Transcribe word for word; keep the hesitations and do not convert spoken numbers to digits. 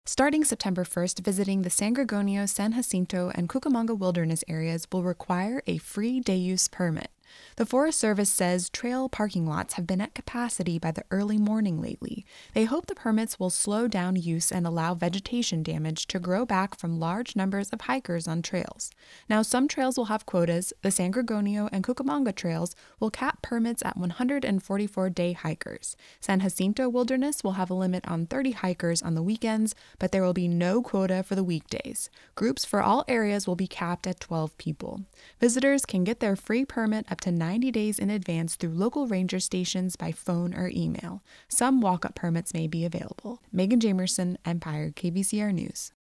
Starting September first, visiting the San Gorgonio, San Jacinto, and Cucamonga wilderness areas will require a free day-use permit. The Forest Service says trail parking lots have been at capacity by the early morning lately. They hope the permits will slow down use and allow vegetation damage to grow back from large numbers of hikers on trails. Now, some trails will have quotas. The San Gorgonio and Cucamonga trails will cap permits at one hundred forty-four day hikers. San Jacinto Wilderness will have a limit on thirty hikers on the weekends, but there will be no quota for the weekdays. Groups for all areas will be capped at twelve people. Visitors can get their free permit up to ninety days in advance through local ranger stations by phone or email. Some walk-up permits may be available. Megan Jamerson, Empire, K V C R News.